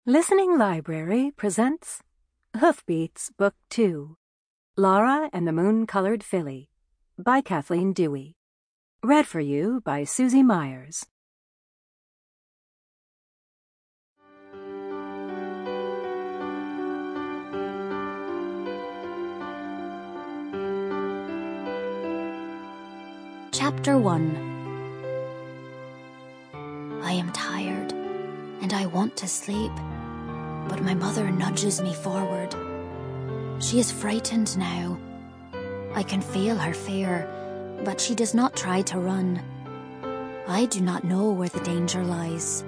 Listening Library presents Hoofbeats Book 2, Laura and the Moon-Colored Filly, by Kathleen Dewey. Read for you by Susie Myers. Chapter 1. I am tired, and I want to sleep, but my mother nudges me forward. She is frightened now. I can feel her fear, but she does not try to run. I do not know where the danger lies.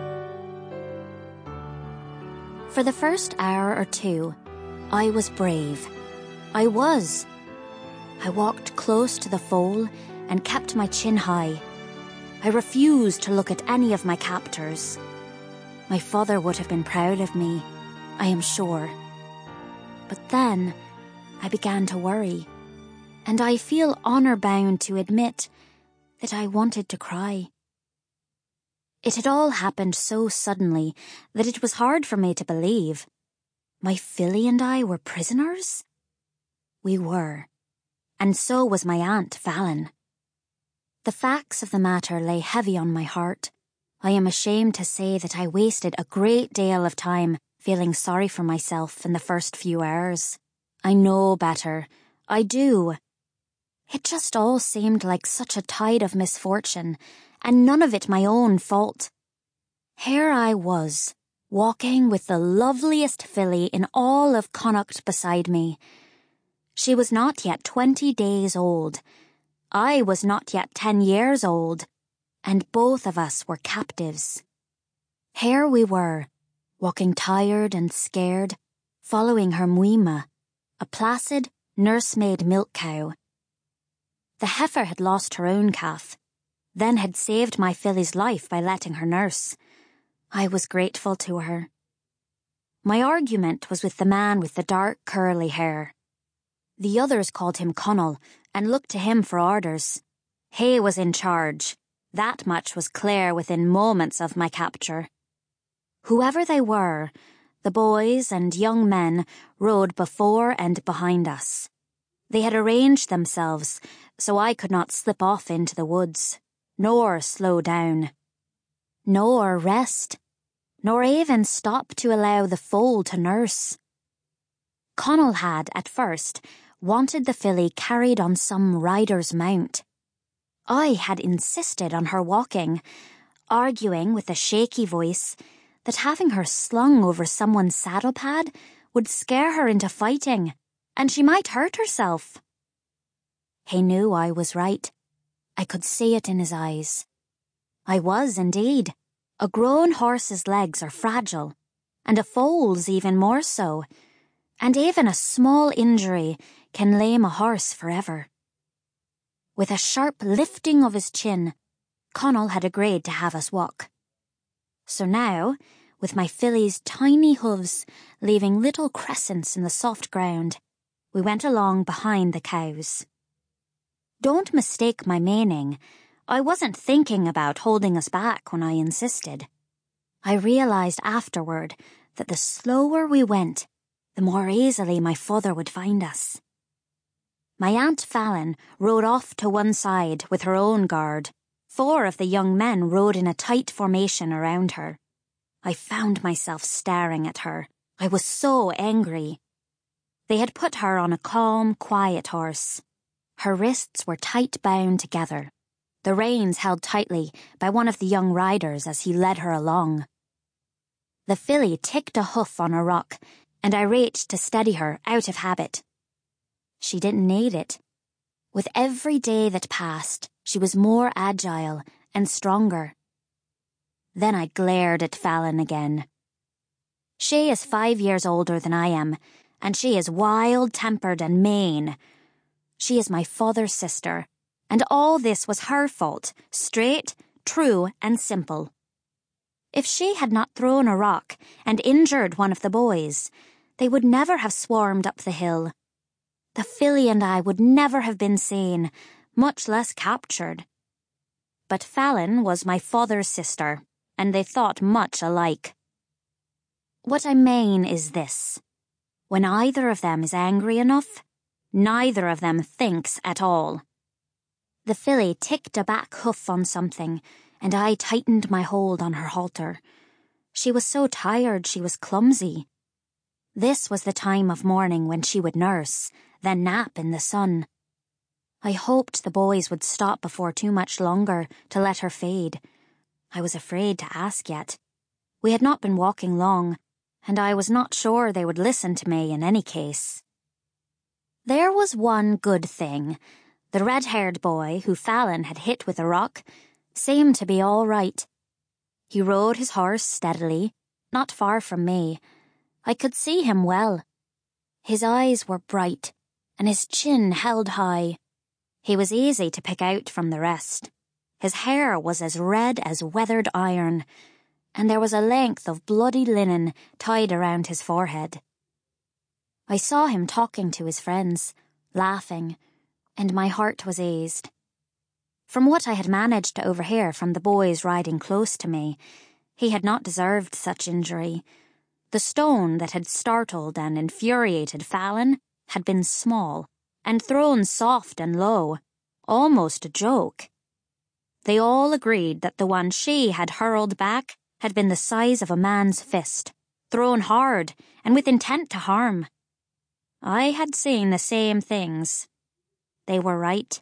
For the first hour or two, I was brave. I walked close to the foal and kept my chin high. I refused to look at any of my captors. My father would have been proud of me, I am sure. But then I began to worry, and I feel honor-bound to admit that I wanted to cry. It had all happened so suddenly that it was hard for me to believe. My filly and I were prisoners? We were, and so was my Aunt Fallon. The facts of the matter lay heavy on my heart. I am ashamed to say that I wasted a great deal of time feeling sorry for myself in the first few hours. I know better. I do. It just all seemed like such a tide of misfortune, and none of it my own fault. Here I was, walking with the loveliest filly in all of Connacht beside me. She was not yet 20 days old. I was not yet 10 years old, and both of us were captives. Here we were, walking tired and scared, following her Muima, a placid, nursemaid milk cow. The heifer had lost her own calf, then had saved my filly's life by letting her nurse. I was grateful to her. My argument was with the man with the dark curly hair. The others called him Connell and looked to him for orders. He was in charge. That much was clear within moments of my capture. Whoever they were, the boys and young men rode before and behind us. They had arranged themselves so I could not slip off into the woods, nor slow down, nor rest, nor even stop to allow the foal to nurse. Connell had, at first, wanted the filly carried on some rider's mount. I had insisted on her walking, arguing with a shaky voice that having her slung over someone's saddle pad would scare her into fighting, and she might hurt herself. He knew I was right. I could see it in his eyes. I was, indeed. A grown horse's legs are fragile, and a foal's even more so, and even a small injury can lame a horse forever. With a sharp lifting of his chin, Connell had agreed to have us walk. So now, with my filly's tiny hooves leaving little crescents in the soft ground, we went along behind the cows. Don't mistake my meaning. I wasn't thinking about holding us back when I insisted. I realized afterward that the slower we went, the more easily my father would find us. My Aunt Fallon rode off to one side with her own guard. 4 of the young men rode in a tight formation around her. I found myself staring at her. I was so angry. They had put her on a calm, quiet horse. Her wrists were tight bound together, the reins held tightly by one of the young riders as he led her along. The filly ticked a hoof on a rock, and I reached to steady her out of habit. She didn't need it. With every day that passed, she was more agile and stronger. Then I glared at Fallon again. She is 5 years older than I am, and she is wild-tempered and mean. She is my father's sister, and all this was her fault, straight, true, and simple. If she had not thrown a rock and injured one of the boys, they would never have swarmed up the hill. The filly and I would never have been seen, much less captured. But Fallon was my father's sister, and they thought much alike. What I mean is this. When either of them is angry enough, neither of them thinks at all. The filly ticked a back hoof on something, and I tightened my hold on her halter. She was so tired she was clumsy. This was the time of morning when she would nurse, then nap in the sun. I hoped the boys would stop before too much longer to let her fade. I was afraid to ask yet. We had not been walking long, and I was not sure they would listen to me in any case. There was one good thing. The red-haired boy who Fallon had hit with a rock seemed to be all right. He rode his horse steadily, not far from me. I could see him well. His eyes were bright, and his chin held high. He was easy to pick out from the rest. His hair was as red as weathered iron, and there was a length of bloody linen tied around his forehead. I saw him talking to his friends, laughing, and my heart was eased. From what I had managed to overhear from the boys riding close to me, he had not deserved such injury. The stone that had startled and infuriated Fallon had been small, and thrown soft and low, almost a joke. They all agreed that the one she had hurled back had been the size of a man's fist, thrown hard and with intent to harm. I had seen the same things. They were right.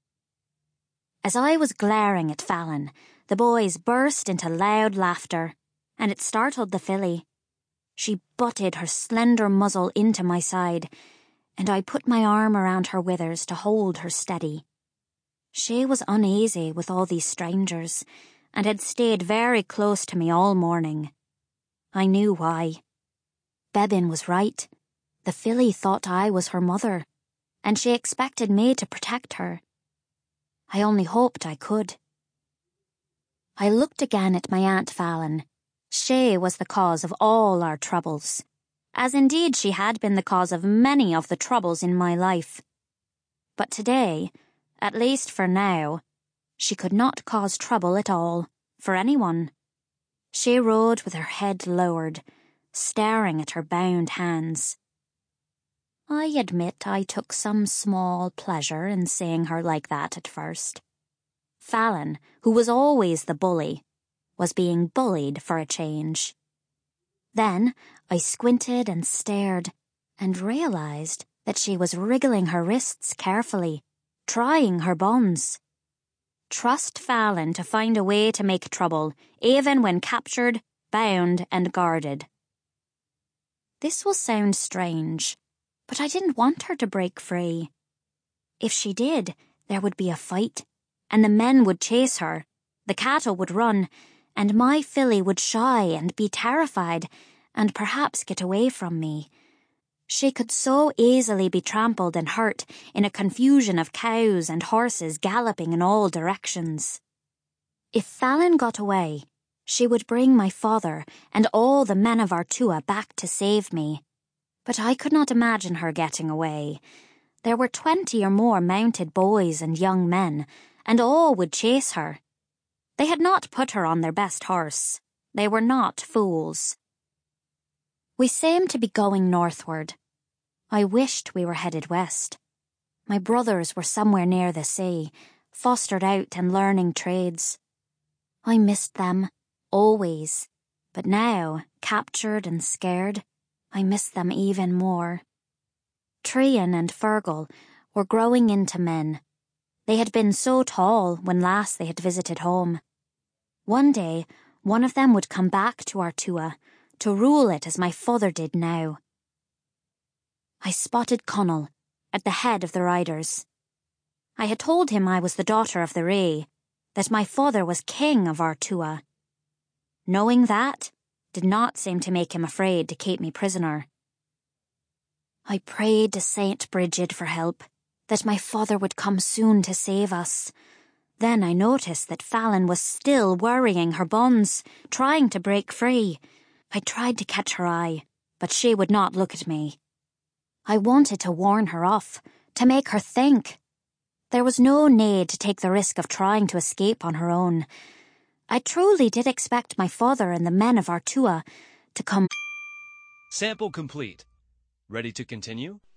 As I was glaring at Fallon, the boys burst into loud laughter, and it startled the filly. She butted her slender muzzle into my side, and I put my arm around her withers to hold her steady. She was uneasy with all these strangers, and had stayed very close to me all morning. I knew why. Bebin was right. The filly thought I was her mother, and she expected me to protect her. I only hoped I could. I looked again at my Aunt Fallon. She was the cause of all our troubles, as indeed she had been the cause of many of the troubles in my life. But today, at least for now, she could not cause trouble at all, for anyone. She rode with her head lowered, staring at her bound hands. I admit I took some small pleasure in seeing her like that at first. Fallon, who was always the bully, was being bullied for a change. Then I squinted and stared, and realized that she was wriggling her wrists carefully, trying her bonds. Trust Fallon to find a way to make trouble, even when captured, bound, and guarded. This will sound strange, but I didn't want her to break free. If she did, there would be a fight, and the men would chase her, the cattle would run, and my filly would shy and be terrified, and perhaps get away from me. She could so easily be trampled and hurt in a confusion of cows and horses galloping in all directions. If Fallon got away, she would bring my father and all the men of Artua back to save me. But I could not imagine her getting away. There were 20 or more mounted boys and young men, and all would chase her. They had not put her on their best horse. They were not fools. We seemed to be going northward. I wished we were headed west. My brothers were somewhere near the sea, fostered out and learning trades. I missed them, always, but now, captured and scared, I missed them even more. Trian and Fergal were growing into men. They had been so tall when last they had visited home. One day, one of them would come back to Artua, to rule it as my father did now. I spotted Connell, at the head of the riders. I had told him I was the daughter of the Ree, that my father was king of Artua. Knowing that did not seem to make him afraid to keep me prisoner. I prayed to Saint Brigid for help, that my father would come soon to save us. Then I noticed that Fallon was still worrying her bonds, trying to break free. I tried to catch her eye, but she would not look at me. I wanted to warn her off, to make her think. There was no need to take the risk of trying to escape on her own. I truly did expect my father and the men of Artua to come. Sample complete. Ready to continue?